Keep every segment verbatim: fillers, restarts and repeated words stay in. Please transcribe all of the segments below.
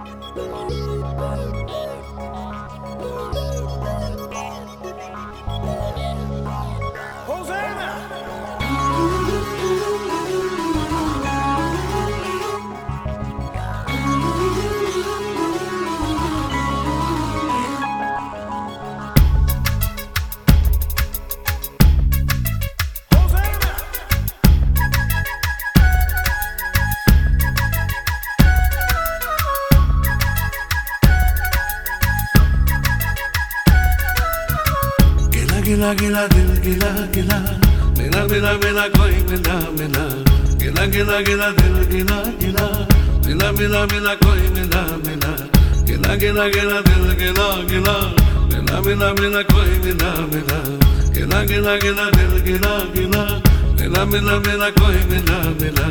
गिला गिला दिल गिला गिला मिला मिला मिला कोई मिला मिला गिला गिला गिला दिल गिला गिला मिला मिला मिला कोई मिला मिला गिला गिला गिला दिल गिला गिला मिला मिला मिला कोई मिला मिला गिला गिला गिला दिल गिला गिला मिला मिला मिला कोई मिला मिला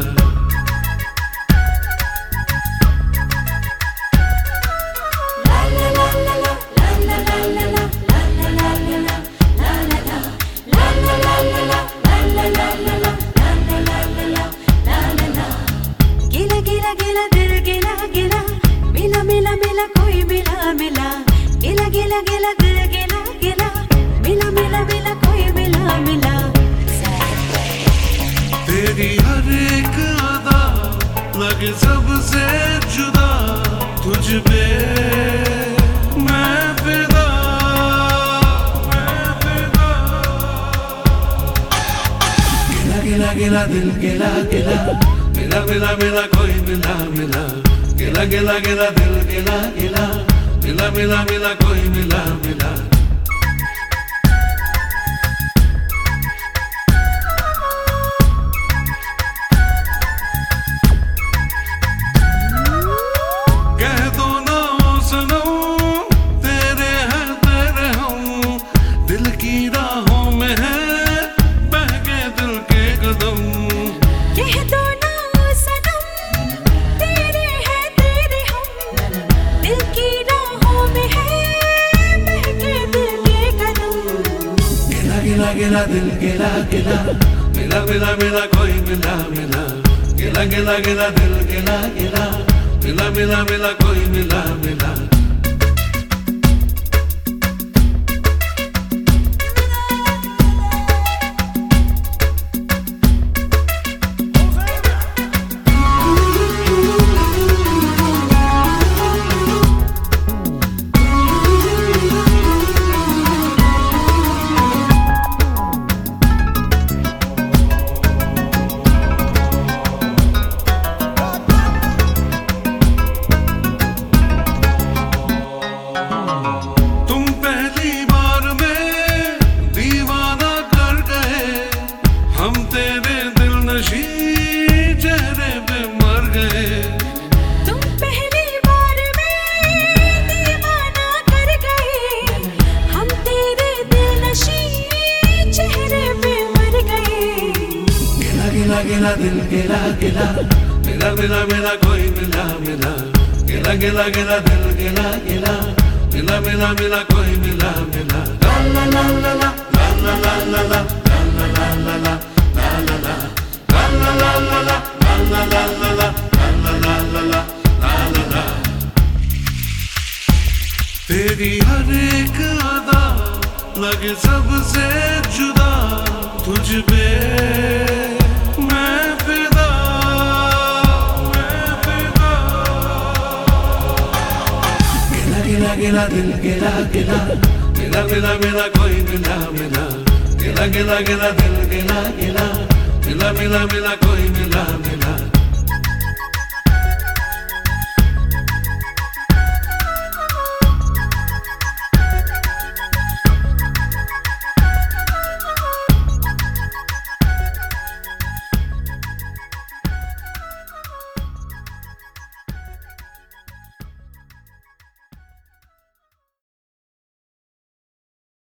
गिला दिल गिला गिला मिला मिला मिला कोई मिला मिला गिला गिला गिला दिल गिला गिला मिला मिला मिला कोई मिला मिला तेरी हर एक अदा लगे सबसे जुदा तुझ पे मैं फिदा मैं फिदा गिला गिला गिला दिल गिला गिला मिला मिला मिला कोई मिला मिला गिला गिला गिला दिल गिला गिला मिला मिला मिला कोई मिला मिला कह दो ना ओ सनम तेरे हैं तेरे हम दिल की राहों में है बहके दिल के कदम कह दो गिला गिला दिल गिला गिला मिला मिला मिला कोई मिला मिला गिला गिला गिला दिल गिला गिला मिला मिला मिला कोई मिला मिला चेहरे पे मर गए तुम पहली बार में दीवाना कर गए हम तेरे दिल नशी चेहरे पे मर गए गिला गिला गिला दिल गिला गिला मिला मिला मिला कोई मिला मिला गिला गिला गिला दिल गिला गिला मिला मिला मिला कोई मिला मिला ला ला ला ला ला ला ला ला ला ला ला ला तेरी हर एक अदा लगे सबसे जुदा तुझ पे मैं फिदा मैं फिदा गिला गिला गिला दिल गिला गिला मिला मिला मिला कोई मिला मिला गिला गिला गिला दिल गिला गिला मिला मिला मिला कोई मिला मिला